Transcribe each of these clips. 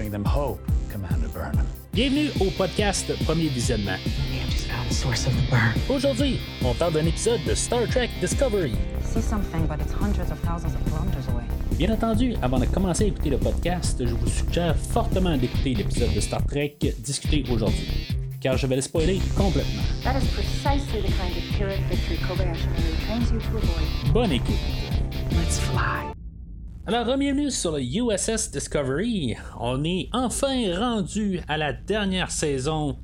bring them hope, Commander Burnham. Bienvenue au podcast Premier Visionnement. We have just found the source of the burn. Aujourd'hui, on parle d'un épisode de Star Trek Discovery. I see something, but it's hundreds of thousands of kilometers away. Bien entendu, avant de commencer à écouter le podcast, je vous suggère fortement d'écouter l'épisode de Star Trek discuté aujourd'hui, car je vais le spoiler complètement. That is precisely the kind of Pyrrhic victory Kobayashi Maru trains you to avoid. Bonne écoute. Let's fly. Alors, bienvenue sur le USS Discovery. On est enfin rendu à la dernière saison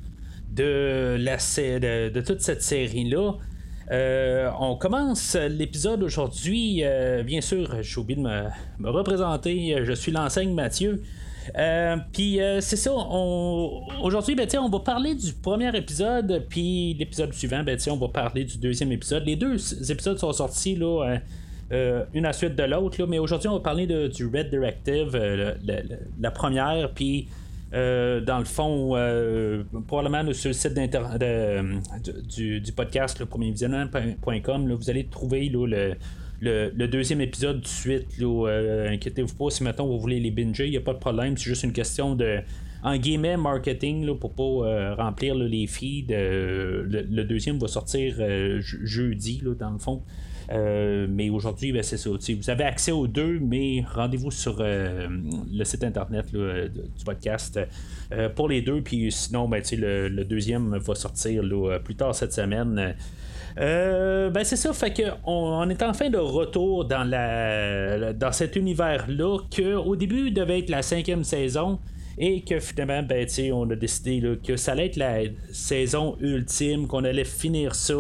de toute cette série-là. On commence l'épisode aujourd'hui. Bien sûr, j'ai oublié de me représenter. Je suis l'enseigne Mathieu. Puis c'est ça. Aujourd'hui, on va parler du premier épisode. Puis l'épisode suivant, on va parler du deuxième épisode. Les deux épisodes sont sortis là. Une à la suite de l'autre, là, mais aujourd'hui on va parler du Red Directive, la première, puis dans le fond, probablement là, sur le site du podcast, le premiervisionnement.com, vous allez trouver là, le deuxième épisode tout de suite. Là, inquiétez-vous pas, si maintenant vous voulez les binger, il n'y a pas de problème, c'est juste une question de en guillemets marketing là, pour pas remplir là, les feeds. Le deuxième va sortir jeudi là, dans le fond. Mais aujourd'hui, c'est ça. Vous avez accès aux deux, mais rendez-vous sur le site internet là, du podcast pour les deux. Puis sinon, le deuxième va sortir là, plus tard cette semaine. C'est ça, fait que on est enfin de retour dans cet univers-là, que au début devait être la 5e saison. Et que finalement, on a décidé là, que ça allait être la saison ultime, qu'on allait finir ça.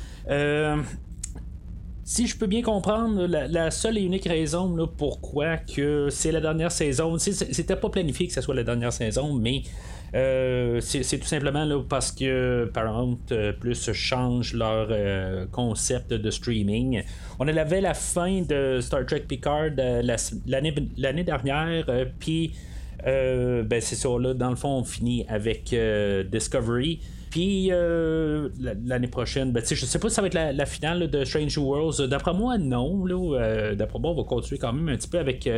Si je peux bien comprendre, la seule et unique raison là, pourquoi que c'est la dernière saison, c'était pas planifié que ce soit la dernière saison, mais c'est tout simplement là, parce que Paramount Plus change leur concept de streaming. On avait la fin de Star Trek Picard l'année dernière, puis c'est ça, là, dans le fond, on finit avec Discovery. Puis l'année prochaine, je sais pas si ça va être la finale là, de Strange New Worlds. D'après moi, non. Là, d'après moi, on va continuer quand même un petit peu avec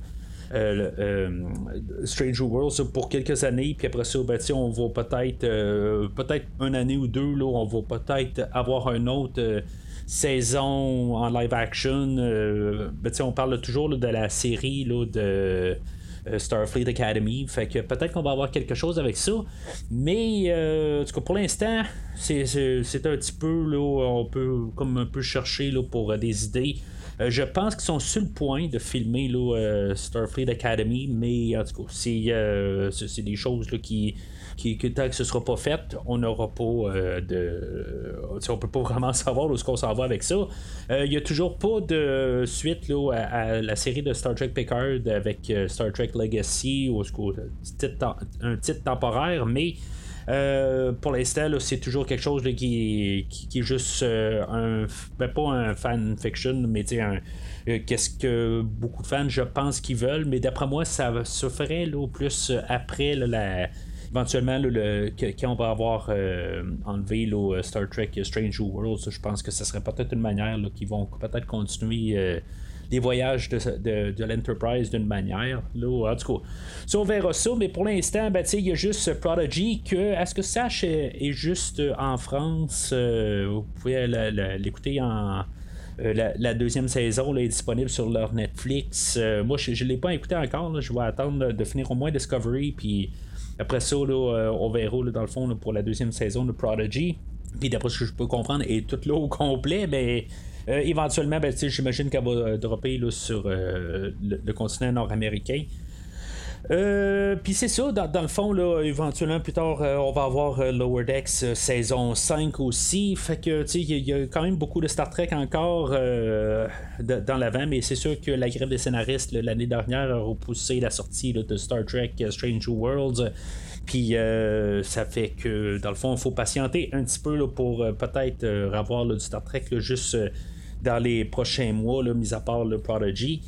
Strange New Worlds pour quelques années. Puis après ça, on va peut-être une année ou deux, là, on va peut-être avoir une autre saison en live action. On parle toujours là, de la série là, de Starfleet Academy, fait que peut-être qu'on va avoir quelque chose avec ça, mais en tout cas pour l'instant c'est un petit peu là, on peut comme un peu chercher là, pour des idées. Je pense qu'ils sont sur le point de filmer là, Starfleet Academy, mais en tout cas c'est des choses là, qui tant que ce sera pas fait, on n'aura pas on peut pas vraiment savoir où est-ce qu'on s'en va avec ça. Il y a toujours pas de suite là, à la série de Star Trek Picard avec Star Trek Legacy ou un titre temporaire, mais pour l'instant là, c'est toujours quelque chose là, qui est juste pas un fan fiction, mais qu'est-ce que beaucoup de fans je pense qu'ils veulent, mais d'après moi ça se ferait là, plus après là, éventuellement là, quand on va avoir enlevé là, Star Trek Strange New Worlds, je pense que ce serait peut-être une manière là, qu'ils vont peut-être continuer les voyages de l'Enterprise d'une manière là, en tout cas ça on verra ça, mais pour l'instant il y a juste Prodigy que, à ce que je sache, est juste en France. Vous pouvez l'écouter en la deuxième saison là, est disponible sur leur Netflix. Moi je l'ai pas écouté encore là. Je vais attendre de finir au moins Discovery, puis après ça, là, on verra là, dans le fond là, pour la deuxième saison de Prodigy. Puis d'après ce que je peux comprendre, est toute là au complet, mais éventuellement, j'imagine qu'elle va dropper là, sur le continent nord-américain. Puis c'est ça, dans le fond, là, éventuellement plus tard, on va avoir Lower Decks saison 5 aussi. Fait que il y a quand même beaucoup de Star Trek encore dans l'avant, mais c'est sûr que la grève des scénaristes là, l'année dernière a repoussé la sortie là, de Star Trek Strange New Worlds. Puis ça fait que dans le fond, il faut patienter un petit peu là, pour peut-être avoir là, du Star Trek là, juste dans les prochains mois, là, mis à part le Prodigy.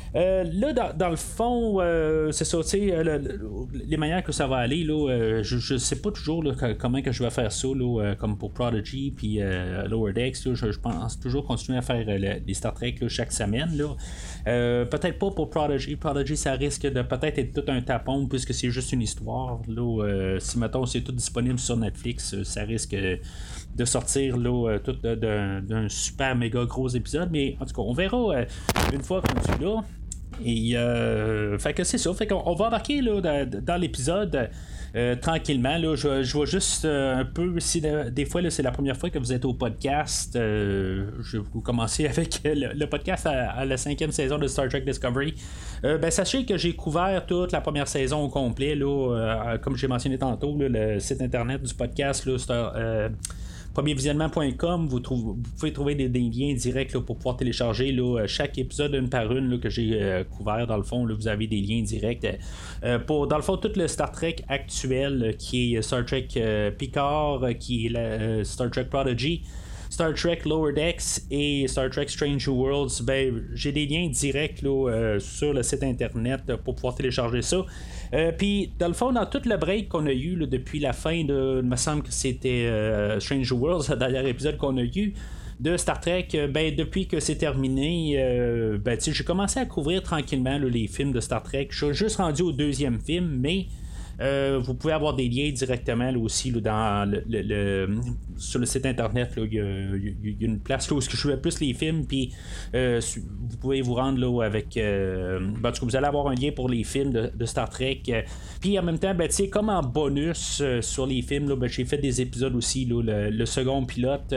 Là, dans le fond, c'est ça, tu sais, les manières que ça va aller, là, je sais pas toujours là, comment que je vais faire ça, là, comme pour Prodigy puis Lower Decks, là, je pense toujours continuer à faire les Star Trek là, chaque semaine. Là. Peut-être pas pour Prodigy. Prodigy, ça risque de peut-être être tout un tapon puisque c'est juste une histoire. Là, si, mettons, c'est tout disponible sur Netflix, ça risque de sortir là, tout d'un super méga gros épisode. Mais en tout cas, on verra une fois qu'on est là. Et fait que c'est ça. Fait qu'on va embarquer là, dans l'épisode tranquillement. Là, je vois juste un peu si des fois là, c'est la première fois que vous êtes au podcast. Je vais vous commencer avec le podcast à la 5e saison de Star Trek Discovery. Sachez que j'ai couvert toute la première saison au complet. Là, comme j'ai mentionné tantôt, là, le site internet du podcast, là, premiervisionnement.com, vous pouvez trouver des liens directs là, pour pouvoir télécharger là, chaque épisode une par une là, que j'ai couvert. Dans le fond, là, vous avez des liens directs pour, dans le fond, tout le Star Trek actuel qui est Star Trek Picard, qui est Star Trek Prodigy, Star Trek Lower Decks et Star Trek Strange New Worlds. J'ai des liens directs là, sur le site internet pour pouvoir télécharger ça. Puis, dans le fond, dans tout le break qu'on a eu là, depuis la fin de. Il me semble que c'était Strange New Worlds, le dernier épisode qu'on a eu de Star Trek, depuis que c'est terminé, j'ai commencé à couvrir tranquillement là, les films de Star Trek. Je suis juste rendu au 2e film, mais. Vous pouvez avoir des liens directement là, aussi là, dans sur le site internet. Il y a une place là, où je fais plus les films, puis vous pouvez vous rendre là, avec. En tout cas, vous allez avoir un lien pour les films de Star Trek. Puis en même temps, comme en bonus sur les films, là, j'ai fait des épisodes aussi, là, le second pilote.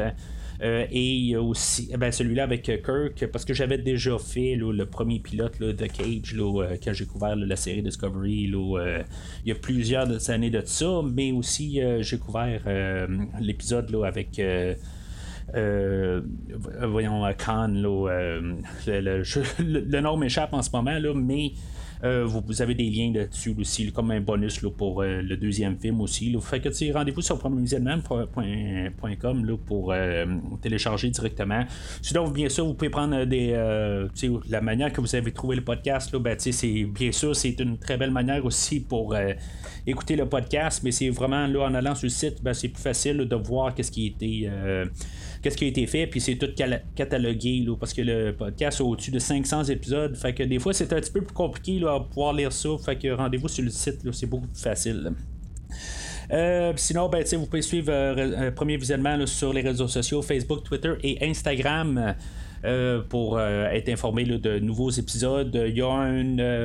Et aussi celui-là avec Kirk, parce que j'avais déjà fait là, le premier pilote là, de Cage là, quand j'ai couvert là, la série Discovery là, il y a plusieurs années de ça, mais aussi j'ai couvert l'épisode là, avec voyons Khan là, le nom m'échappe en ce moment là, mais vous avez des liens là-dessus aussi, comme un bonus là, pour le 2e film aussi. Là. Fait que rendez-vous sur premiervisionnement.com pour télécharger directement. Sinon, bien sûr, vous pouvez prendre la manière que vous avez trouvé le podcast. Là, c'est, bien sûr, c'est une très belle manière aussi pour écouter le podcast, mais c'est vraiment là, en allant sur le site, c'est plus facile là, de voir qu'est-ce qui a été fait, puis c'est tout catalogué là, parce que le podcast a au-dessus de 500 épisodes, fait que des fois c'est un petit peu plus compliqué là, à pouvoir lire ça, fait que rendez-vous sur le site, là, c'est beaucoup plus facile. Sinon, vous pouvez suivre Premier Visionnement là, sur les réseaux sociaux, Facebook, Twitter et Instagram. Pour être informé là, de nouveaux épisodes. Il y a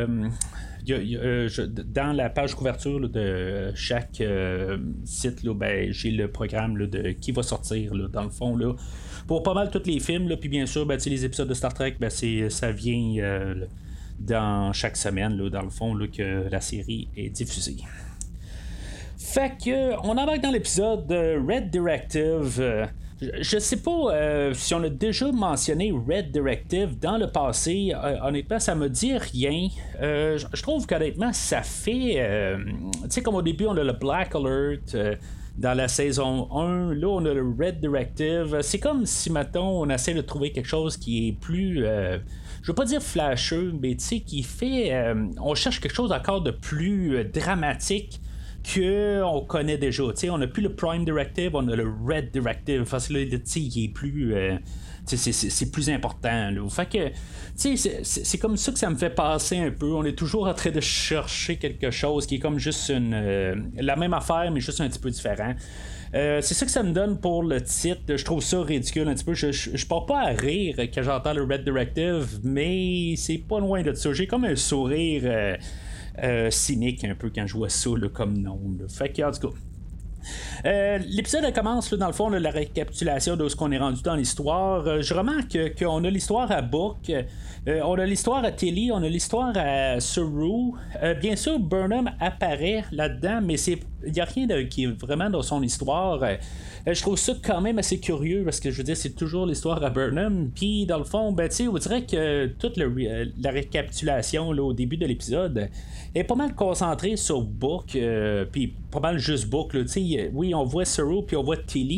dans la page couverture là, de chaque site, là, j'ai le programme là, de qui va sortir là, dans le fond là, pour pas mal tous les films. Puis bien sûr, les épisodes de Star Trek, ça vient dans chaque semaine, là, dans le fond, là, que la série est diffusée. Fait que on embarque dans l'épisode de Red Directive. Je sais pas si on a déjà mentionné Red Directive dans le passé. Honnêtement, ça me dit rien. Je trouve qu'honnêtement, ça fait. Tu sais, comme au début, on a le Black Alert. Dans la saison 1, là, on a le Red Directive. C'est comme si, mettons, on essaie de trouver quelque chose qui est plus. Je veux pas dire flasheux, mais tu sais, qui fait. On cherche quelque chose encore de plus dramatique qu'on connaît déjà. T'sais, on n'a plus le Prime Directive, on a le Red Directive. Parce que là, il est plus. C'est plus important. Là. Fait que, c'est comme ça que ça me fait passer un peu. On est toujours en train de chercher quelque chose qui est comme juste la même affaire, mais juste un petit peu différent. C'est ça que ça me donne pour le titre. Je trouve ça ridicule un petit peu. Je pars pas à rire quand j'entends le Red Directive, mais c'est pas loin de ça. J'ai comme un sourire cynique un peu quand je vois ça là, comme nom. Là. Fait que, en tout cas. L'épisode commence là, dans le fond là, la récapitulation de ce qu'on est rendu dans l'histoire. Je remarque qu'on a l'histoire à Book, on a l'histoire à Tilly, on a l'histoire à Saru. Bien sûr, Burnham apparaît là-dedans, mais il n'y a rien qui est vraiment dans son histoire. Je trouve ça quand même assez curieux parce que je veux dire, c'est toujours l'histoire à Burnham. Puis dans le fond, on dirait que toute la récapitulation là, au début de l'épisode est pas mal concentrée sur Book, puis pas mal juste Book. Là, oui, on voit Saru puis on voit Tilly.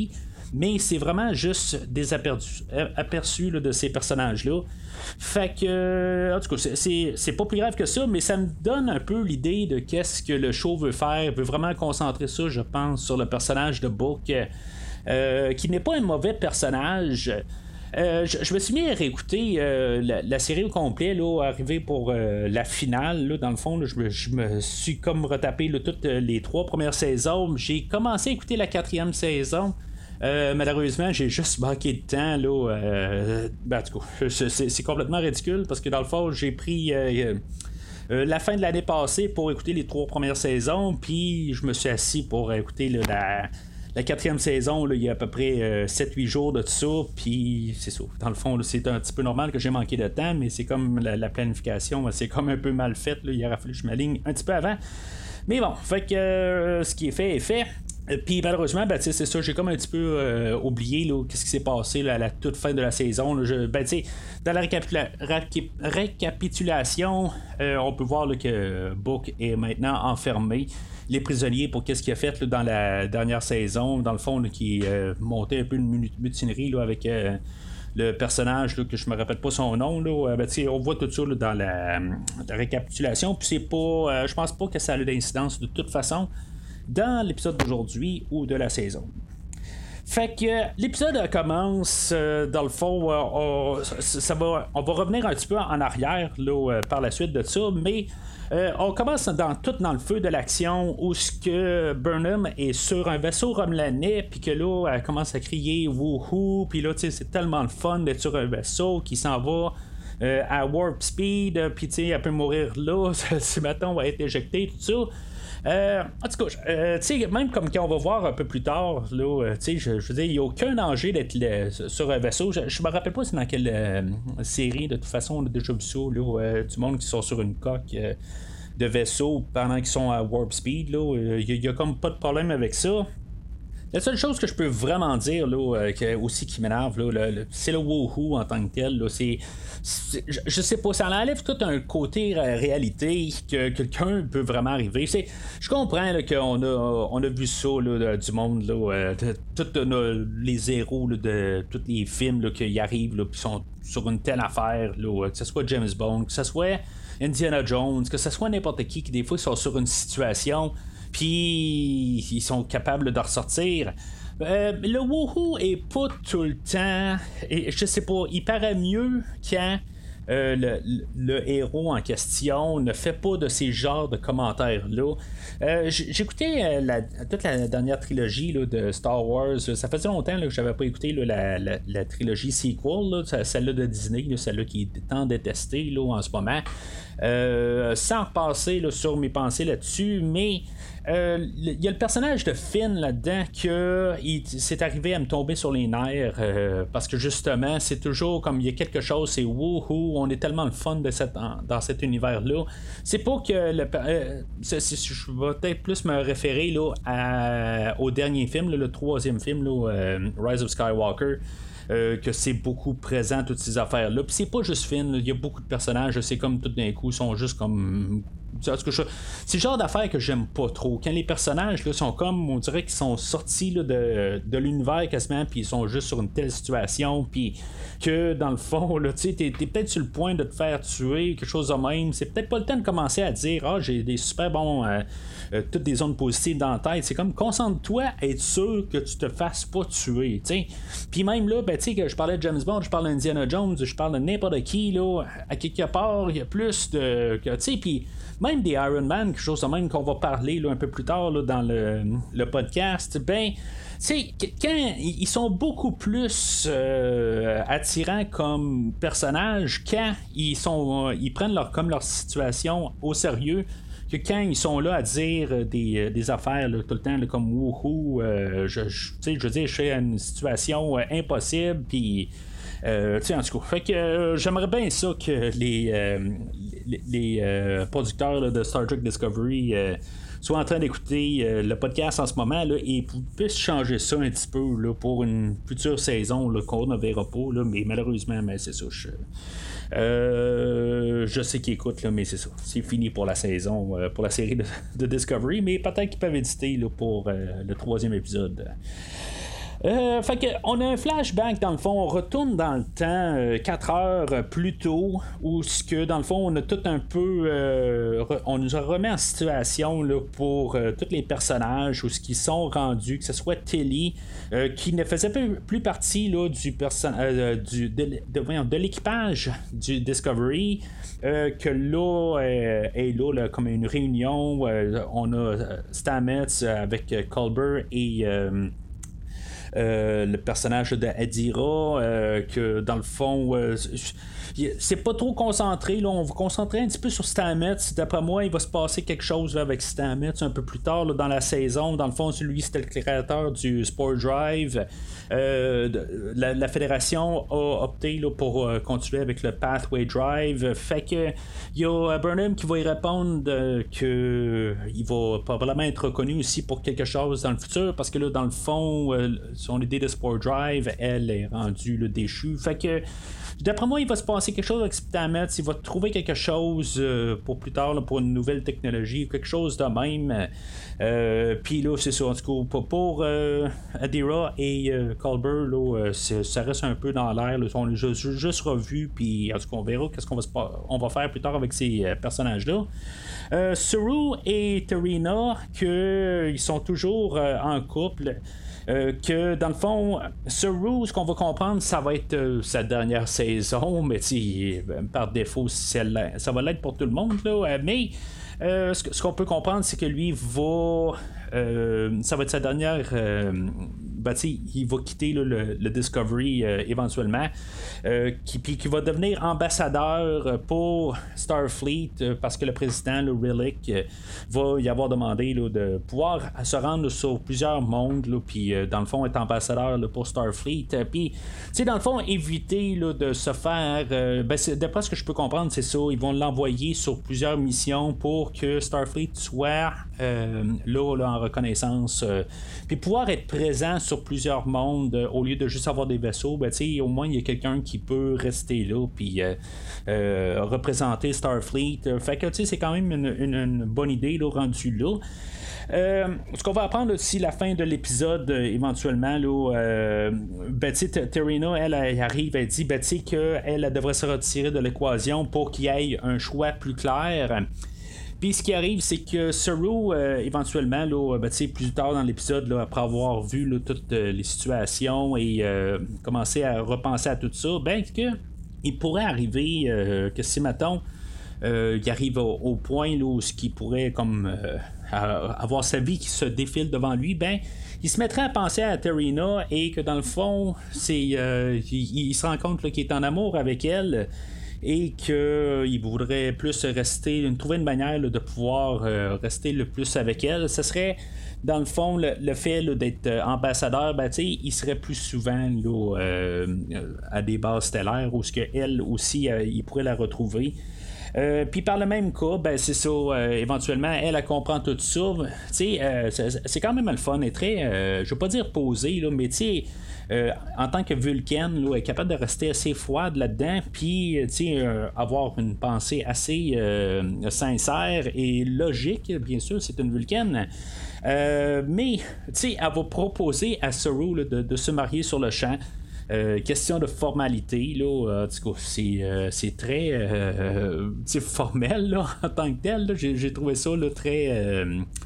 mais c'est vraiment juste des aperçus là, de ces personnages-là. Fait que, en tout cas, c'est pas plus grave que ça, mais ça me donne un peu l'idée de qu'est-ce que le show veut faire. Il veut vraiment concentrer ça, je pense, sur le personnage de Book, qui n'est pas un mauvais personnage. Je me suis mis à réécouter la série au complet, là, arrivé pour la finale. Là, dans le fond, là, je me suis comme retapé là, toutes les 3 premières saisons. J'ai commencé à écouter la 4e saison. Malheureusement, j'ai juste manqué de temps. Là, en tout cas, c'est complètement ridicule parce que dans le fond, j'ai pris la fin de l'année passée pour écouter les 3 premières saisons. Puis je me suis assis pour écouter là, la 4e saison, là, il y a à peu près 7-8 jours de tout ça, puis c'est ça. Dans le fond, là, c'est un petit peu normal que j'ai manqué de temps, mais c'est comme la planification, c'est comme un peu mal fait. Là. Il aurait fallu que je m'aligne un petit peu avant. Mais bon, fait que ce qui est fait est fait. Puis malheureusement, c'est ça, j'ai comme un petit peu oublié là, qu'est-ce qui s'est passé là, à la toute fin de la saison. Là. Dans la récapitulation, on peut voir là, que Book est maintenant enfermé. Les prisonniers pour qu'est-ce qu'il a fait là, dans la dernière saison, dans le fond, là, qui montait un peu une mutinerie là, avec le personnage là, que je me rappelle pas son nom là, on voit tout ça là, dans la récapitulation, puis c'est pas je pense pas que ça a d'incidence de toute façon dans l'épisode d'aujourd'hui ou de la saison. Fait que l'épisode commence, dans le fond, on va revenir un petit peu en arrière là, par la suite de ça, mais on commence dans le feu de l'action où ce que Burnham est sur un vaisseau romulanais, puis que là, elle commence à crier wouhou, puis là, c'est tellement le fun d'être sur un vaisseau qui s'en va à warp speed, puis elle peut mourir là, si maintenant on va être éjecté, tout ça. En tout cas, même comme quand on va voir un peu plus tard, là, je veux dire, il n'y a aucun danger d'être sur un vaisseau. Je me rappelle pas c'est dans quelle série, de toute façon, on a déjà vu ça, là, du monde qui sont sur une coque de vaisseau pendant qu'ils sont à warp speed. Il n'y a comme pas de problème avec ça. La seule chose que je peux vraiment dire là, aussi qui m'énerve, là, c'est le woohoo en tant que tel. Là, je sais pas, ça enlève tout un côté réalité que quelqu'un peut vraiment arriver. Je comprends là, qu'on a vu ça là, du monde, là, tous les héros là, de tous les films là, qui arrivent là, qui sont sur une telle affaire, là, que ce soit James Bond, que ce soit Indiana Jones, que ce soit n'importe qui des fois sont sur une situation puis ils sont capables de ressortir. Le woohoo est pas tout le temps, et je sais pas, il paraît mieux quand le héros en question ne fait pas de ces genres de commentaires-là. J'écoutais toute la dernière trilogie là, de Star Wars. Ça faisait longtemps là, que j'avais pas écouté là, la trilogie sequel, là, celle-là de Disney, là, celle-là qui est tant détestée là, en ce moment. Sans repasser là, sur mes pensées là-dessus, mais il y a le personnage de Finn là-dedans que c'est arrivé à me tomber sur les nerfs parce que justement c'est toujours comme il y a quelque chose, c'est wouhou, on est tellement le fun dans cet univers-là. C'est pas que je vais peut-être plus me référer là, au dernier film, là, le 3e film là, Rise of Skywalker. Que c'est beaucoup présent toutes ces affaires-là. Puis c'est pas juste Finn, il y a beaucoup de personnages, c'est comme tout d'un coup, sont juste comme. C'est le genre d'affaires que j'aime pas trop. Quand les personnages là, sont comme, on dirait qu'ils sont sortis là, de l'univers quasiment, puis ils sont juste sur une telle situation, puis que dans le fond, là, t'es peut-être sur le point de te faire tuer, quelque chose de même. C'est peut-être pas le temps de commencer à dire j'ai des super bons. Toutes des zones positives dans la tête. C'est comme concentre-toi à être sûr que tu te fasses pas tuer. Puis même là, que je parlais de James Bond, je parle d'Indiana Jones, je parle de n'importe qui, là, à quelque part, il y a plus de. Puis même des Iron Man, quelque chose de même qu'on va parler là, un peu plus tard là, dans le podcast, quand ils sont beaucoup plus attirants comme personnages quand ils prennent leur situation au sérieux, que quand ils sont là à dire des affaires là, tout le temps là, comme wouhou, je veux dire, je fais une situation impossible, puis en tout cas, fait que j'aimerais bien ça que les producteurs là, de Star Trek Discovery soient en train d'écouter le podcast en ce moment là, et puissent changer ça un petit peu là, pour une future saison là, qu'on ne verra pas, là, mais malheureusement, c'est ça. Je sais qu'ils écoutent, là, mais c'est ça. C'est fini pour la saison, pour la série de Discovery, mais peut-être qu'ils peuvent éditer là, pour le 3e épisode. Fait que on a un flashback dans le fond, on retourne dans le temps 4 heures plus tôt, où ce que dans le fond on a tout un peu on nous a remis en situation là, pour tous les personnages où ce qui sont rendus, que ce soit Tilly qui ne faisait plus partie là, de l'équipage du Discovery, que là est là comme une réunion, on a Stamets avec Culber et le personnage de Adira, que dans le fond c'est pas trop concentré là. On va concentrer un petit peu sur Stamets. D'après moi il va se passer quelque chose là, avec Stamets un peu plus tard là, dans la saison. Dans le fond lui c'était le créateur du Sport Drive. La fédération a opté là, pour continuer avec le Pathway Drive. Fait que il y a Burnham qui va y répondre que il va probablement être reconnu aussi pour quelque chose dans le futur, parce que là dans le fond son idée de Sport Drive elle est rendue déchue. Fait que d'après moi, il va se passer quelque chose avec Stamets. Il va trouver quelque chose pour plus tard, là, pour une nouvelle technologie, quelque chose de même. Puis là, c'est ça. En tout cas, pour Adira et Culber, là, ça reste un peu dans l'air. Là. On l'a juste revu. Puis en tout cas, on verra qu'est-ce qu'on va faire plus tard avec ces personnages-là. Saru et Tarina, qu'ils sont toujours en couple. Que dans le fond, Saru, ce qu'on va comprendre, ça va être sa dernière saison, mais par défaut, ça va l'être pour tout le monde. Là, mais ce qu'on peut comprendre, c'est que lui va. Ça va être sa dernière. Il va quitter là, le Discovery éventuellement, puis qui va devenir ambassadeur pour Starfleet, parce que le président, le Relic, va y avoir demandé là, de pouvoir se rendre sur plusieurs mondes, puis dans le fond être ambassadeur là, pour Starfleet, puis dans le fond éviter là, de se faire d'après ce que je peux comprendre, c'est ça, ils vont l'envoyer sur plusieurs missions pour que Starfleet soit là en reconnaissance, puis pouvoir être présent sur plusieurs mondes, au lieu de juste avoir des vaisseaux, au moins il y a quelqu'un qui peut rester là puis représenter Starfleet. Fait que c'est quand même une bonne idée là, rendue là. Ce qu'on va apprendre aussi la fin de l'épisode éventuellement là, Tarina elle arrive, elle dit qu'elle devrait se retirer de l'équation pour qu'il y ait un choix plus clair. Puis ce qui arrive, c'est que Saru, éventuellement, là, plus tard dans l'épisode, là, après avoir vu là, toutes les situations et commencer à repenser à tout ça, il pourrait arriver que si, mettons, il arrive au point là, où il pourrait comme avoir sa vie qui se défile devant lui, il se mettrait à penser à Tarina et que dans le fond, il se rend compte là, qu'il est en amour avec elle. Et qu'il voudrait plus trouver une manière là, de pouvoir rester le plus avec elle. Ce serait dans le fond le fait là, d'être ambassadeur, il serait plus souvent là, à des bases stellaires où ce que elle aussi il pourrait la retrouver. Puis par le même cas, c'est ça, éventuellement elle comprend tout ça. C'est quand même le fun et très je veux pas dire posé là, mais en tant que Vulcaine, là, elle est capable de rester assez froide là-dedans, puis avoir une pensée assez sincère et logique. Bien sûr, c'est une Vulcaine. Mais elle va proposer à Saru là, de se marier sur le champ. Question de formalité, là, en tout cas, c'est très formel là, en tant que tel. Là, j'ai trouvé ça là, très.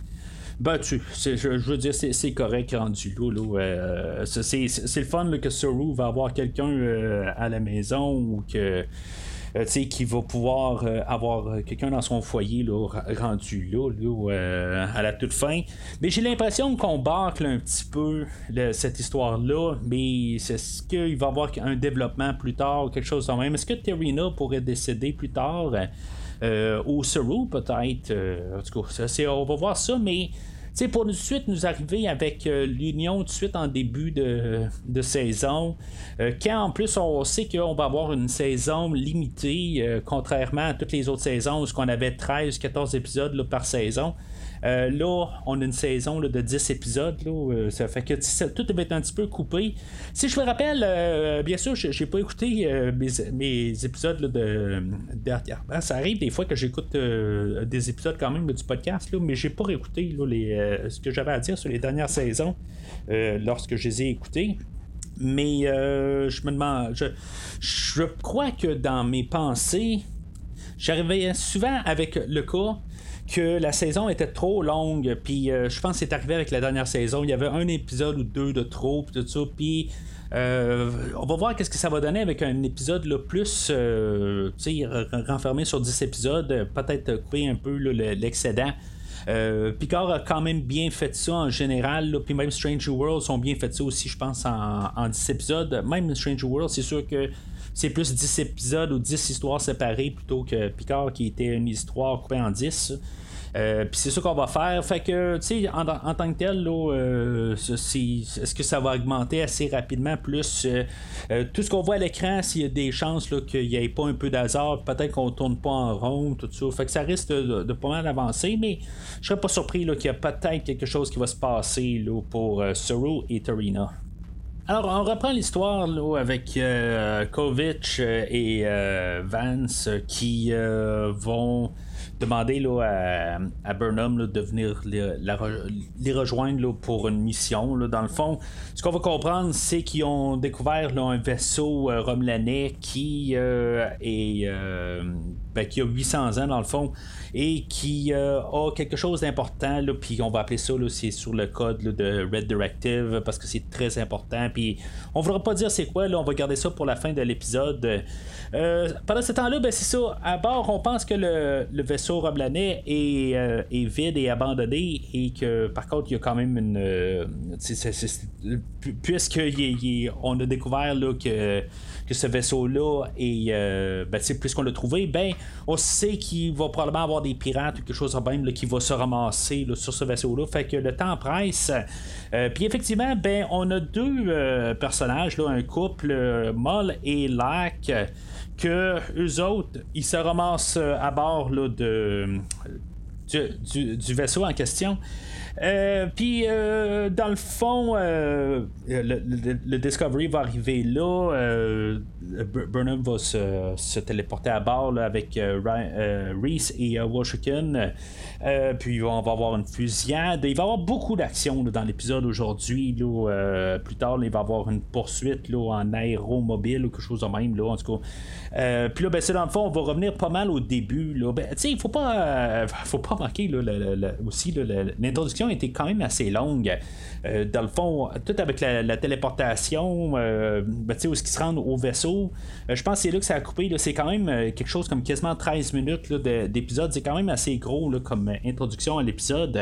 Je veux dire, c'est correct rendu là. C'est le fun là, que Saru va avoir quelqu'un à la maison ou que. Qui va pouvoir avoir quelqu'un dans son foyer là, rendu là, à la toute fin. Mais j'ai l'impression qu'on bâcle un petit peu cette histoire-là, mais c'est qu'il va y avoir un développement plus tard, quelque chose de même. Est-ce que Tarina pourrait décéder plus tard ou Saru peut-être? En tout cas, on va voir ça, mais pour tout de suite nous arriver avec l'union tout de suite en début de saison, quand en plus on sait qu'on va avoir une saison limitée, contrairement à toutes les autres saisons où on avait 13-14 épisodes là, par saison. Là, on a une saison là, de 10 épisodes. Là, ça fait que tout va être un petit peu coupé. Si je me rappelle, bien sûr, j'ai pas écouté mes épisodes là, dernièrement. Ça arrive des fois que j'écoute des épisodes quand même du podcast, là, mais j'ai pas réécouté là, ce que j'avais à dire sur les dernières saisons lorsque je les ai écoutées. Mais je me demande, je crois que dans mes pensées, j'arrivais souvent avec le cas que la saison était trop longue, puis je pense que c'est arrivé avec la dernière saison, il y avait un épisode ou deux de trop, puis tout ça, puis on va voir qu'est-ce que ça va donner avec un épisode là, plus renfermé sur 10 épisodes, peut-être couper un peu là, l'excédent. Picard a quand même bien fait ça en général, puis même Stranger World sont bien fait ça aussi, je pense, en 10 épisodes. Même Stranger World, c'est sûr que c'est plus 10 épisodes ou 10 histoires séparées plutôt que Picard qui était une histoire coupée en 10. Puis c'est ça qu'on va faire. Fait que, tu sais, en tant que tel, là, est-ce que ça va augmenter assez rapidement? Plus tout ce qu'on voit à l'écran, s'il y a des chances là, qu'il n'y ait pas un peu d'hasard, peut-être qu'on tourne pas en rond, tout ça. Fait que ça risque de pas mal avancer, mais je serais pas surpris là, qu'il y a peut-être quelque chose qui va se passer là, pour Saru et Tarina. Alors, on reprend l'histoire là, avec Kovic et Vance qui vont demander là, à Burnham là, de venir les rejoindre là, pour une mission. Là. Dans le fond, ce qu'on va comprendre, c'est qu'ils ont découvert là, un vaisseau romulanais qui qui a 800 ans dans le fond et qui a quelque chose d'important, puis on va appeler ça, là, c'est sur le code là, de Red Directive, parce que c'est très important, puis on ne voudra pas dire c'est quoi, là, on va garder ça pour la fin de l'épisode. Pendant ce temps-là, ben, c'est ça, à bord, on pense que le vaisseau romulanais est vide et abandonné, et que par contre, il y a quand même une... puisqu'on a découvert là, que ce vaisseau-là est... puisqu'on l'a trouvé, on sait qu'il va probablement avoir des pirates ou quelque chose de même là, qui va se ramasser là, sur ce vaisseau-là. Fait que le temps presse. Puis effectivement, on a deux personnages, là, un couple, Moll et Lack, que eux autres, ils se ramassent à bord là, du vaisseau en question. Puis dans le fond, le Discovery va arriver là. Burnham va se téléporter à bord là, avec Reese et Washington. Puis on va avoir une fusillade. Il va y avoir beaucoup d'action là, dans l'épisode aujourd'hui. Là, plus tard, là, il va y avoir une poursuite là, en aéromobile ou quelque chose de même. Là, en tout cas. Puis là, c'est dans le fond, on va revenir pas mal au début. Là. Il faut pas manquer là, aussi là, l'introduction était quand même assez longue. Dans le fond, tout avec la téléportation, où ils se rendent au vaisseau, je pense que c'est là que ça a coupé. Là, c'est quand même quelque chose comme quasiment 13 minutes là, d'épisode. C'est quand même assez gros là, comme introduction à l'épisode.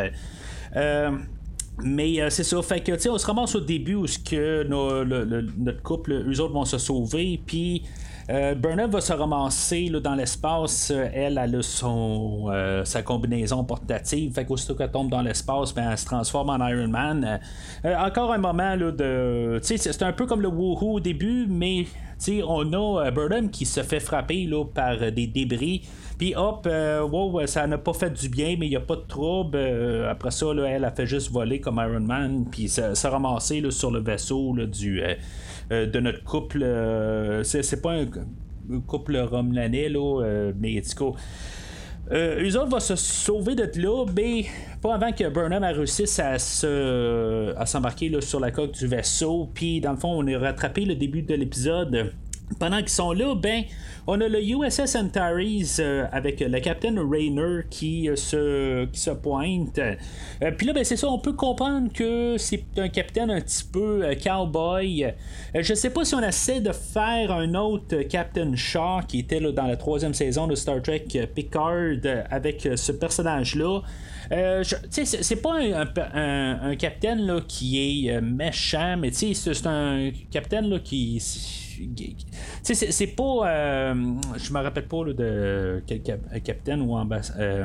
Mais c'est ça, fait que on se ramasse au début où notre couple, eux autres vont se sauver, puis Burnham va se ramasser là, dans l'espace. Elle a sa combinaison portative. Fait qu'aussitôt qu'elle tombe dans l'espace, elle se transforme en Iron Man. Encore un moment là, c'est un peu comme le Woohoo au début, mais on a Burnham qui se fait frapper là, par des débris. Puis hop, ça n'a pas fait du bien, mais il n'y a pas de trouble. Après ça, là, elle a fait juste voler comme Iron Man, puis se ramasser là, sur le vaisseau là, de notre couple. C'est pas un couple romulanais, là, mais en tout cas. Eux autres vont se sauver de là, mais pas avant que Burnham a réussi à s'embarquer là, sur la coque du vaisseau. Puis dans le fond, on est rattrapé le début de l'épisode. Pendant qu'ils sont là, on a le USS Antares avec le Captain Rayner qui se pointe. Puis là, c'est ça, on peut comprendre que c'est un capitaine un petit peu cowboy. Je sais pas si on essaie de faire un autre Captain Shaw qui était là, dans la 3e saison de Star Trek Picard avec ce personnage-là. C'est pas un capitaine là, qui est méchant, mais c'est un capitaine là, qui... c'est pas je me rappelle pas là, de quel capitaine ou ambassadeur.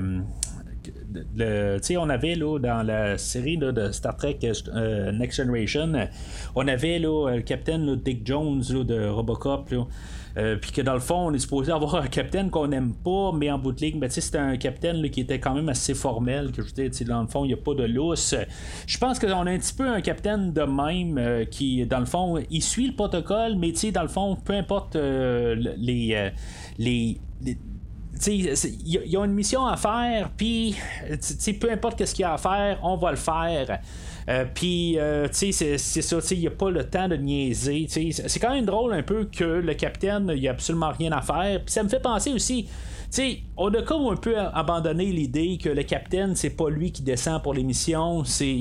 On avait là, dans la série là, de Star Trek Next Generation, on avait là, le capitaine là, Dick Jones là, de Robocop. Puis que dans le fond, on est supposé avoir un capitaine qu'on n'aime pas, mais en bout de ligne, c'était un capitaine là, qui était quand même assez formel. Que je dis, dans le fond, il n'y a pas de lousse. Je pense qu'on a un petit peu un capitaine de même qui, dans le fond, il suit le protocole, mais dans le fond, peu importe ils ont une mission à faire, puis peu importe ce qu'il y a à faire, on va le faire. Puis, c'est ça, il n'y a pas le temps de niaiser. C'est quand même drôle un peu que le capitaine, il n'y a absolument rien à faire. Puis ça me fait penser aussi. On a comme un peu abandonné l'idée que le capitaine, c'est pas lui qui descend pour l'émission.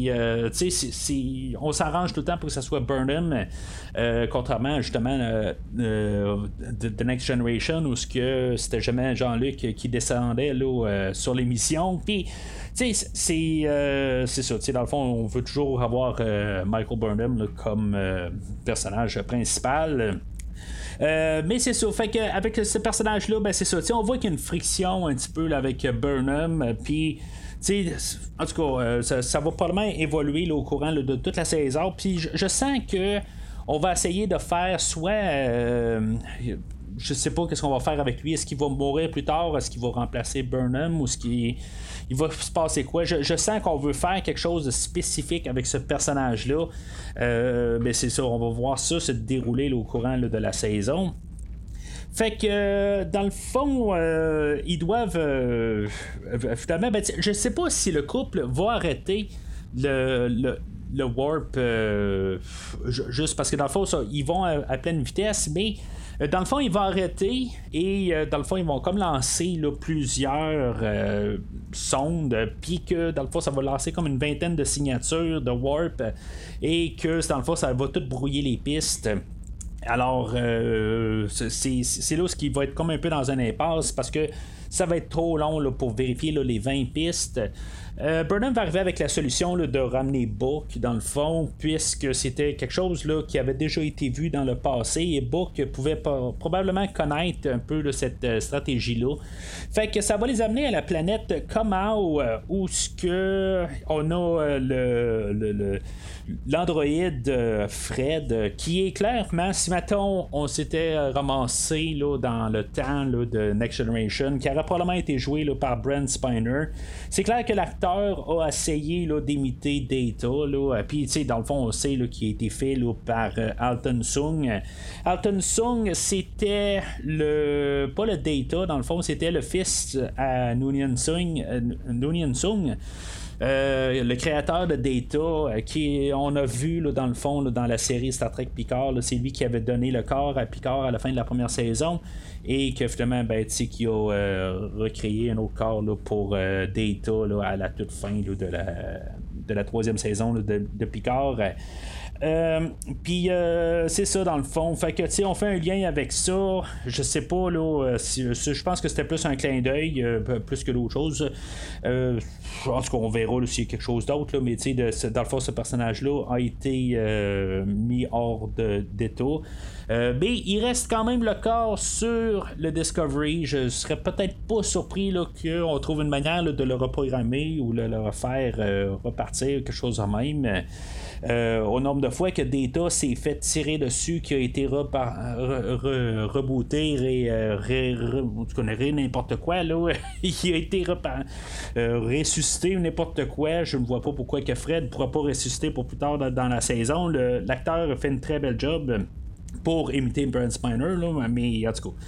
On s'arrange tout le temps pour que ça soit Burnham, contrairement justement The Next Generation, où c'était jamais Jean-Luc qui descendait là, sur l'émission. Puis, c'est ça. Dans le fond, on veut toujours avoir Michael Burnham là, comme personnage principal. Mais c'est ça, fait qu'avec ce personnage-là, ben c'est ça, on voit qu'il y a une friction un petit peu là, avec Burnham, puis en tout cas, ça va probablement évoluer là, au courant là, de toute la saison, puis je sens que on va essayer de faire soit je sais pas qu'est-ce qu'on va faire avec lui. Est-ce qu'il va mourir plus tard? Est-ce qu'il va remplacer Burnham? Ou est-ce qu'il va se passer quoi? Je sens qu'on veut faire quelque chose de spécifique avec ce personnage-là. Mais c'est ça, on va voir ça se dérouler là, au courant là, de la saison. Fait que dans le fond, ils doivent finalement, je sais pas si le couple va arrêter le warp juste parce que dans le fond, ça, ils vont à pleine vitesse, mais dans le fond, il va arrêter et dans le fond, ils vont comme lancer là, plusieurs sondes, puis que dans le fond, ça va lancer comme une vingtaine de signatures de warp et que dans le fond, ça va tout brouiller les pistes. Alors, c'est là où il va être comme un peu dans un impasse parce que ça va être trop long là, pour vérifier là, les 20 pistes. Burnham va arriver avec la solution là, de ramener Book dans le fond, puisque c'était quelque chose là, qui avait déjà été vu dans le passé et Book pouvait probablement connaître un peu là, cette stratégie-là. Fait que ça va les amener à la planète Comau, où on a l'androïde Fred, qui est clairement, si mettons on s'était ramassé là, dans le temps là, de Next Generation, qui aurait probablement été joué là, par Brent Spiner, c'est clair que l'acteur a essayé là, d'imiter Data, puis dans le fond on sait là, qu'il a été fait là, par Alton Sung. Alton Sung, c'était pas le Data, dans le fond c'était le fils à Noonien Sung, le créateur de Data, qui on a vu là, dans le fond là, dans la série Star Trek Picard, là, c'est lui qui avait donné le corps à Picard à la fin de la première saison et que finalement qui a recréé un autre corps là, pour Data là, à la toute fin là, de la troisième saison là, de Picard. Puis c'est ça dans le fond, fait que on fait un lien avec ça. Je sais pas là, je pense que c'était plus un clin d'œil plus que d'autres choses. En tout cas on verra là, s'il y a quelque chose d'autre là, mais dans le fond ce personnage là a été mis hors d'état. Mais il reste quand même le corps sur le Discovery. Je serais peut-être pas surpris là, qu'on trouve une manière là, de le reprogrammer ou le refaire repartir, quelque chose de même. Au nombre de fois que Data s'est fait tirer dessus, qui a été rebooté, n'importe quoi, là, il a été ressuscité ou n'importe quoi. Je ne vois pas pourquoi que Fred ne pourra pas ressusciter pour plus tard dans la saison. L'acteur a fait une très belle job pour imiter Brent Spiner, là, mais en tout cas.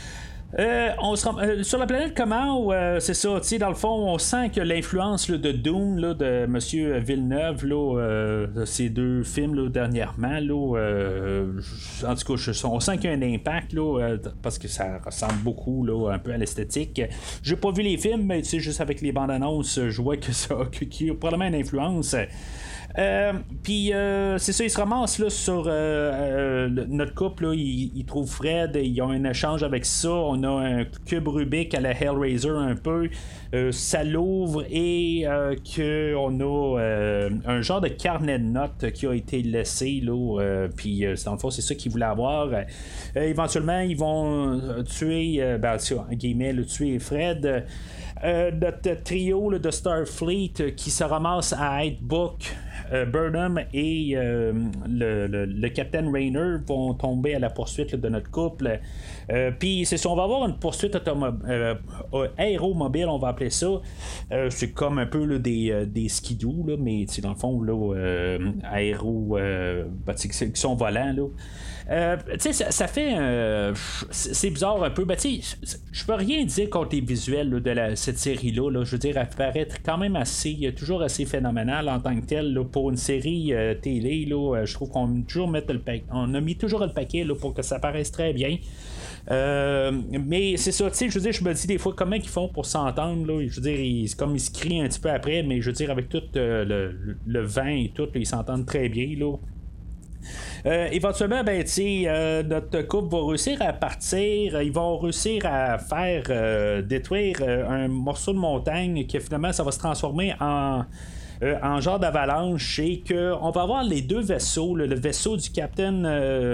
Sur la planète Comau, c'est ça, dans le fond, on sent que l'influence là, de Dune là, de M. Villeneuve, là, de ces deux films là, dernièrement, là, en tout cas, on sent qu'il y a un impact là, parce que ça ressemble beaucoup là, un peu à l'esthétique. J'ai pas vu les films, mais juste avec les bandes annonces, je vois qu'il y a probablement une influence. Puis c'est ça, ils se ramassent là, sur notre couple là, ils trouvent Fred, ils ont un échange avec ça, on a un cube Rubik à la Hellraiser un peu, ça l'ouvre et qu'on a un genre de carnet de notes qui a été laissé là, puis dans le fond c'est ça qu'ils voulaient avoir. Éventuellement ils vont tuer, en guillemets, tuer Fred. notre trio là, de Starfleet qui se ramasse à être Book, Burnham et le Captain Rayner vont tomber à la poursuite là, de notre couple. Puis c'est ça, on va avoir une poursuite aéromobile, on va appeler ça. C'est comme un peu là, des skidoo, là, mais dans le fond, là, aéro, qui sont volants. Là. Ça fait. C'est bizarre un peu. Je peux rien dire contre les visuels là, de cette série-là. Là. Je veux dire, elle paraît quand même toujours assez phénoménale en tant que telle. Là, pour une série télé, là, je trouve qu'on a mis toujours le paquet là, pour que ça paraisse très bien. Mais c'est ça, je veux dire, je me dis des fois comment ils font pour s'entendre. Là. Je veux dire, ils se crient un petit peu après, mais je veux dire, avec tout le vent et tout, là, ils s'entendent très bien. Là. Éventuellement, notre couple va réussir à partir. Ils vont réussir à faire détruire un morceau de montagne qui finalement ça va se transformer en genre d'avalanche et qu'on va avoir les deux vaisseaux, le vaisseau du Captain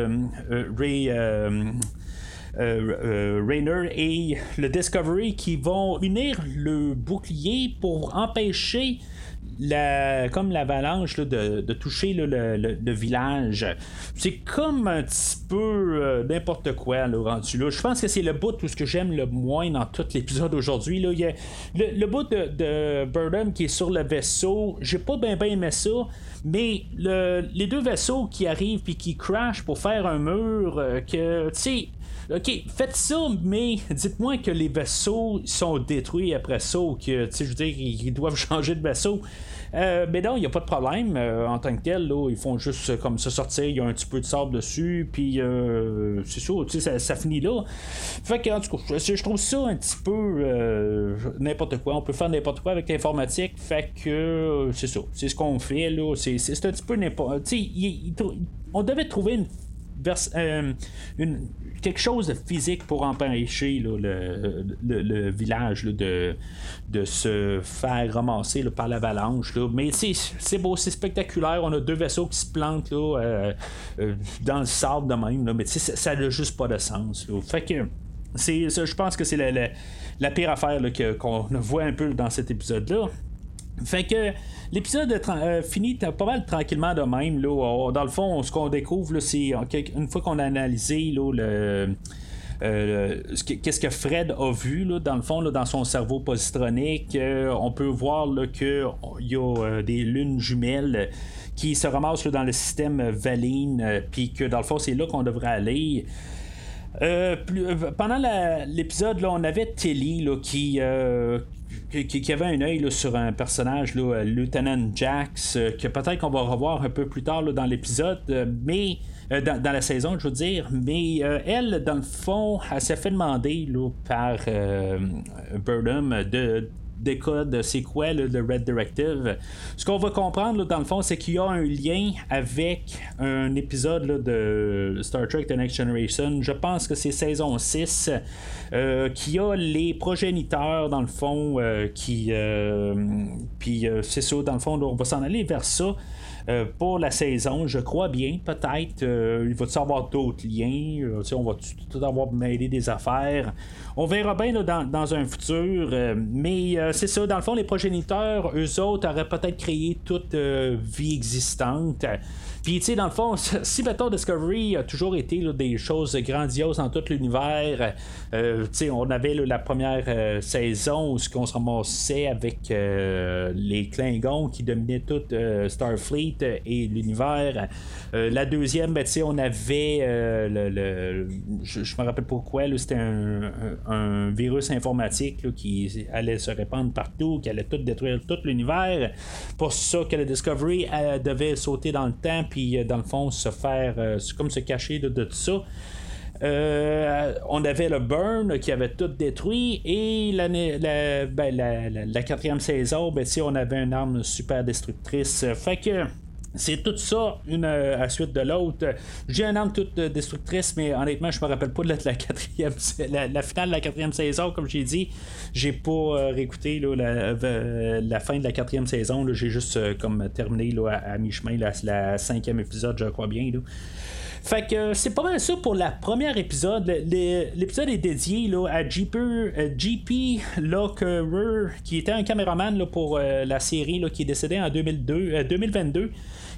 Rayner et le Discovery qui vont unir le bouclier pour empêcher comme l'avalanche là, de toucher là, le village. C'est comme un petit peu n'importe quoi là, rendu là. Je pense que c'est le bout tout ce que j'aime le moins dans tout l'épisode aujourd'hui. Là. Il y a le bout de Burnham qui est sur le vaisseau. J'ai pas bien aimé ça. Mais les deux vaisseaux qui arrivent puis qui crashent pour faire un mur que tu sais. OK, faites ça, mais dites-moi que les vaisseaux sont détruits après ça ou que, tu sais, je veux dire, ils doivent changer de vaisseau. Mais non, il n'y a pas de problème en tant que tel. Là, ils font juste comme ça sortir, il y a un petit peu de sable dessus, puis c'est ça, tu sais, ça finit là. Fait que, en tout cas, je trouve ça un petit peu n'importe quoi. On peut faire n'importe quoi avec l'informatique. Fait que c'est ça, c'est ce qu'on fait là. C'est un petit peu n'importe. Tu sais, on devait trouver quelque chose de physique pour empêcher là, le village là, de se faire ramasser là, par l'avalanche là. Mais c'est beau, c'est spectaculaire. On a deux vaisseaux qui se plantent là, dans le sable de même là. Mais ça n'a juste pas de sens là. Fait que je pense que c'est la pire affaire là, qu'on voit un peu dans cet épisode là. Fait que l'épisode finit pas mal tranquillement de même. Là. Dans le fond, ce qu'on découvre, là, c'est une fois qu'on a analysé là, qu'est-ce que Fred a vu là, dans le fond là, dans son cerveau positronique, on peut voir qu'il y a des lunes jumelles qui se ramassent là, dans le système Valine, puis que dans le fond c'est là qu'on devrait aller. Pendant l'épisode là, on avait Tilly là, qui avait un œil là, sur un personnage, là, Lieutenant Jax, que peut-être qu'on va revoir un peu plus tard là, dans l'épisode, mais dans la saison, je veux dire. Mais elle, dans le fond, elle s'est fait demander là, par Burnham des codes, c'est quoi le Red Directive. Ce qu'on va comprendre là, dans le fond, c'est qu'il y a un lien avec un épisode là, de Star Trek The Next Generation. Je pense que c'est saison 6 qui a les progéniteurs dans le fond qui puis c'est ça, dans le fond là, on va s'en aller vers ça. Pour la saison, je crois bien, peut-être. Il va y avoir d'autres liens. On va tout avoir mêlé des affaires. On verra bien là, dans un futur. Mais c'est ça, dans le fond, les progéniteurs, eux autres, auraient peut-être créé toute vie existante. Puis, tu sais, dans le fond, si mettons Discovery a toujours été là, des choses grandioses dans tout l'univers, tu sais, on avait là, la première saison où on se ramassait avec les Klingons qui dominaient tout Starfleet et l'univers. La deuxième, ben, tu sais, on avait je me rappelle pourquoi, c'était un virus informatique là, qui allait se répandre partout, qui allait tout détruire tout l'univers. Pour ça que la Discovery devait sauter dans le temps puis dans le fond se faire comme se cacher de tout ça. On avait le Burn qui avait tout détruit et la quatrième saison, ben, on avait une arme super destructrice. Fait que c'est tout ça, une à la suite de l'autre. J'ai une arme toute destructrice, mais honnêtement, je me rappelle pas de la quatrième, la finale de la quatrième saison, comme j'ai dit. J'ai pas réécouté là, la fin de la quatrième saison. Là, j'ai juste comme terminé là, à mi-chemin, la cinquième épisode, je crois bien. Là. Fait que c'est pas mal ça pour la première épisode. L'épisode est dédié là, à JP Lockerer, qui était un caméraman là, pour la série là, qui est décédé en 2022.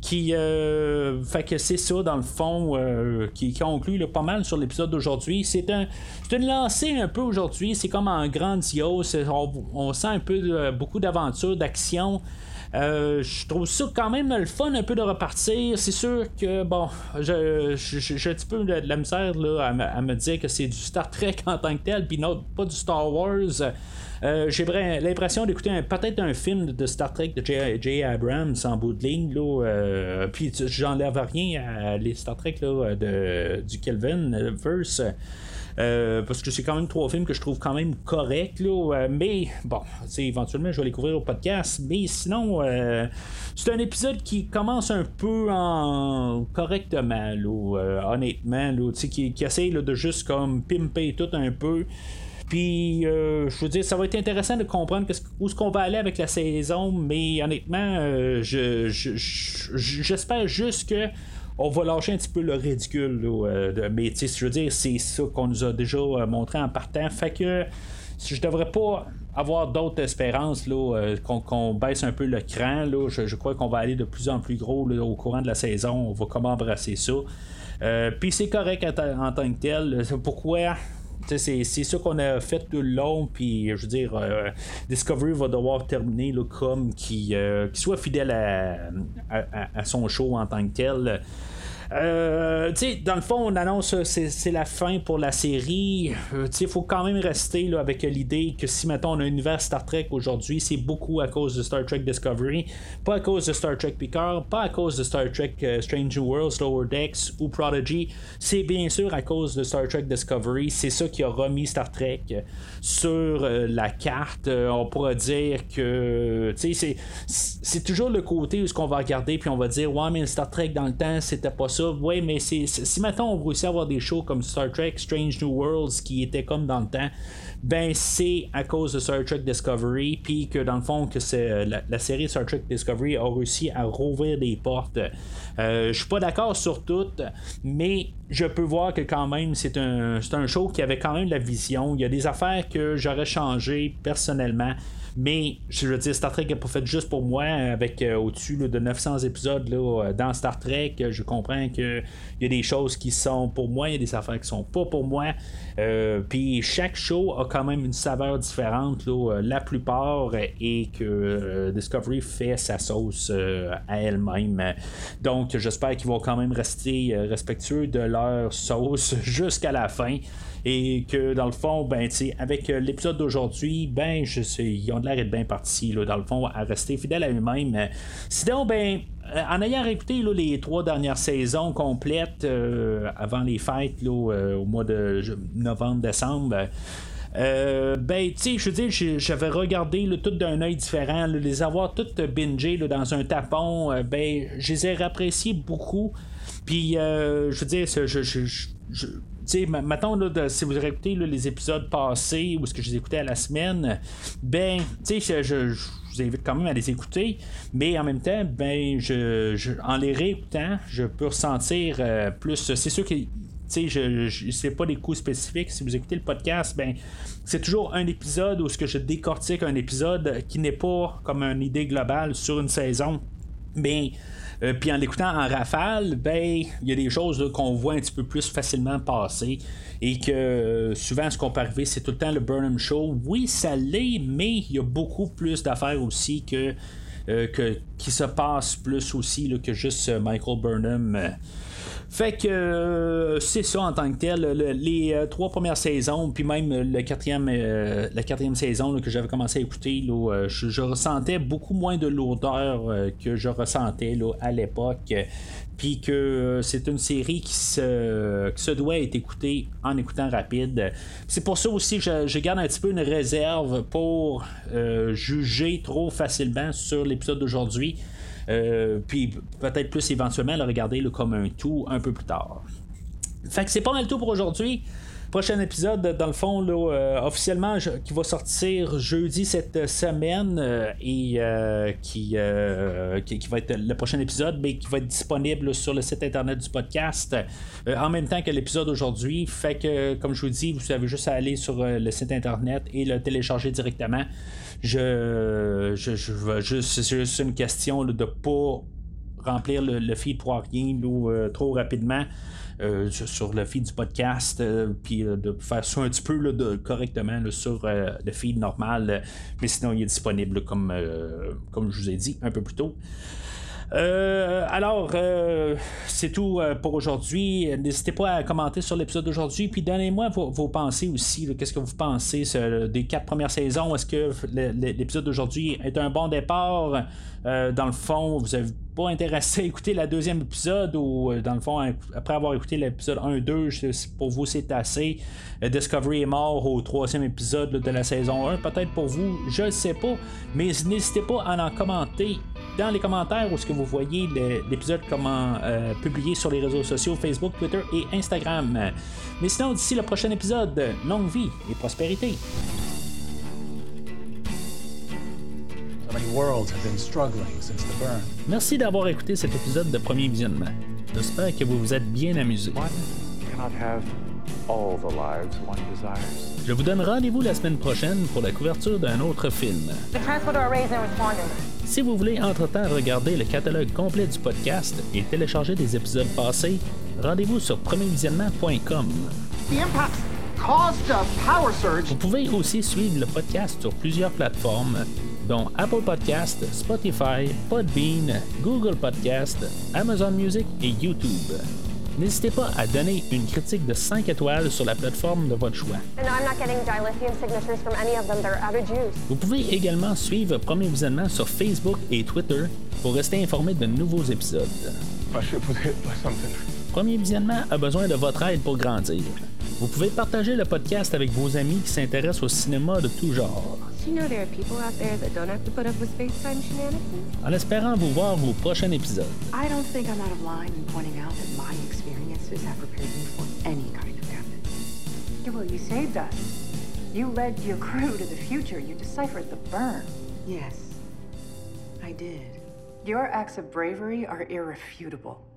Fait que c'est ça dans le fond qui conclut là, pas mal sur l'épisode d'aujourd'hui. C'est une lancée un peu aujourd'hui. C'est comme en grandiose. On sent un peu beaucoup d'aventure, d'action. Je trouve ça quand même le fun un peu de repartir. C'est sûr que bon, j'ai un petit peu de la misère là, à me dire que c'est du Star Trek en tant que tel, puis non, pas du Star Wars. J'ai l'impression d'écouter peut-être un film de Star Trek de J. Abrams en bout de ligne là, puis j'enlève rien à les Star Trek là, du Kelvin Verse. Parce que c'est quand même 3 films que je trouve quand même corrects là, mais bon, éventuellement je vais les couvrir au podcast, mais sinon c'est un épisode qui commence un peu correctement là, honnêtement là, qui essaye là, de juste comme pimper tout un peu. Puis, je veux dire, ça va être intéressant de comprendre où est-ce qu'on va aller avec la saison, mais honnêtement, j'espère juste que on va lâcher un petit peu le ridicule. Là, mais, tu sais, je veux dire, c'est ça qu'on nous a déjà montré en partant. Fait que je devrais pas avoir d'autres espérances là, qu'on baisse un peu le cran. Là. Je crois qu'on va aller de plus en plus gros là, au courant de la saison. On va comment embrasser ça. Puis c'est correct en tant que tel. Pourquoi? C'est ça qu'on a fait tout le long, puis je veux dire, Discovery va devoir terminer là, comme qu'il soit fidèle à son show en tant que tel. Dans le fond, on annonce c'est la fin pour la série. Il faut quand même rester là, avec l'idée que si mettons on a un univers Star Trek aujourd'hui, c'est beaucoup à cause de Star Trek Discovery, pas à cause de Star Trek Picard, pas à cause de Star Trek Strange New Worlds, Lower Decks ou Prodigy. C'est bien sûr à cause de Star Trek Discovery. C'est ça qui a remis Star Trek sur la carte. On pourra dire que c'est toujours le côté où ce qu'on va regarder puis on va dire ouais mais Star Trek dans le temps c'était pas ça. Oui, mais si maintenant on réussit à avoir des shows comme Star Trek Strange New Worlds qui étaient comme dans le temps, ben c'est à cause de Star Trek Discovery, puis que dans le fond que c'est la série Star Trek Discovery a réussi à rouvrir des portes. Je suis pas d'accord sur tout, mais je peux voir que quand même c'est un show qui avait quand même la vision. Il y a des affaires que j'aurais changé personnellement. Mais je veux dire, Star Trek n'est pas fait juste pour moi. Avec au-dessus là, de 900 épisodes là, dans Star Trek, je comprends qu'il y a des choses qui sont pour moi, il y a des affaires qui sont pas pour moi. Puis chaque show a quand même une saveur différente là, la plupart, et que Discovery fait sa sauce à elle-même. Donc j'espère qu'ils vont quand même rester respectueux de leur sauce jusqu'à la fin. Et que dans le fond, ben avec l'épisode d'aujourd'hui, ben je sais, ils ont de l'air d'être bien partis, là, dans le fond, à rester fidèles à eux-mêmes. Sinon, ben en ayant écouté là, les 3 dernières saisons complètes avant les fêtes là, au mois de novembre-décembre. Ben tu sais je veux dire j'avais regardé là, tout d'un œil différent là, les avoir toutes bingées là, dans un tapon, ben je les ai appréciées beaucoup, puis je veux dire mettons là, si vous écoutez là, les épisodes passés ou ce que je les écoutais à la semaine, ben je vous invite quand même à les écouter, mais en même temps ben en les réécoutant je peux ressentir plus, c'est sûr que c'est pas des coups spécifiques. Si vous écoutez le podcast, ben c'est toujours un épisode où ce que je décortique un épisode qui n'est pas comme une idée globale sur une saison, mais puis en l'écoutant en rafale, ben il y a des choses là, qu'on voit un petit peu plus facilement passer, et que souvent ce qu'on peut arriver c'est tout le temps le Burnham Show. Oui ça l'est, mais il y a beaucoup plus d'affaires aussi qui se passe plus aussi là, que juste Michael Burnham. Fait que c'est ça en tant que tel. Les 3 premières saisons, puis même la quatrième saison là, que j'avais commencé à écouter, là, je ressentais beaucoup moins de lourdeur que je ressentais là, à l'époque. Puis que c'est une série qui se doit être écoutée en écoutant rapide. C'est pour ça aussi que je garde un petit peu une réserve pour juger trop facilement sur l'épisode d'aujourd'hui. Puis peut-être plus éventuellement le regarder là, comme un tout un peu plus tard. Fait que c'est pas mal tout pour aujourd'hui. Prochain épisode, dans le fond, là, officiellement, qui va sortir jeudi cette semaine et qui va être le prochain épisode, mais qui va être disponible sur le site internet du podcast en même temps que l'épisode aujourd'hui. Fait que, comme je vous dis, vous avez juste à aller sur le site internet et le télécharger directement. C'est juste une question là, de pas remplir le feed pour rien trop rapidement sur le feed du podcast, puis de faire ça un petit peu là, correctement là, sur le feed normal, mais sinon il est disponible comme je vous ai dit un peu plus tôt. Alors, c'est tout pour aujourd'hui. N'hésitez pas à commenter sur l'épisode d'aujourd'hui. Puis donnez-moi vos pensées aussi. Là. Qu'est-ce que vous pensez des 4 premières saisons? Est-ce que l'épisode d'aujourd'hui est un bon départ? Dans le fond, vous n'avez pas intéressé à écouter la deuxième épisode ou dans le fond, après avoir écouté l'épisode 1-2, pour vous c'est assez. Discovery est mort au 3e épisode de la saison 1. Peut-être pour vous, je ne sais pas. Mais n'hésitez pas à en commenter dans les commentaires où ce que vous voyez l'épisode publié sur les réseaux sociaux Facebook, Twitter et Instagram. Mais sinon, d'ici le prochain épisode, longue vie et prospérité. Merci d'avoir écouté cet épisode de Premier Visionnement. J'espère que vous vous êtes bien amusé. Je vous donne rendez-vous la semaine prochaine pour la couverture d'un autre film. Si vous voulez entre-temps regarder le catalogue complet du podcast et télécharger des épisodes passés, rendez-vous sur premiervisionnement.com. Vous pouvez aussi suivre le podcast sur plusieurs plateformes, dont Apple Podcast, Spotify, Podbean, Google Podcast, Amazon Music et YouTube. N'hésitez pas à donner une critique de 5 étoiles sur la plateforme de votre choix. Vous pouvez également suivre Premier Visionnement sur Facebook et Twitter pour rester informé de nouveaux épisodes. Premier Visionnement a besoin de votre aide pour grandir. Vous pouvez partager le podcast avec vos amis qui s'intéressent au cinéma de tout genre. En espérant vous voir au prochain épisode. I don't think I'm out of line in pointing out that my experiences have prepared me for any kind of death. Yeah, well, you saved us. You led your crew to the future. You deciphered the burn. Yes, I did. Your acts of bravery are irrefutable.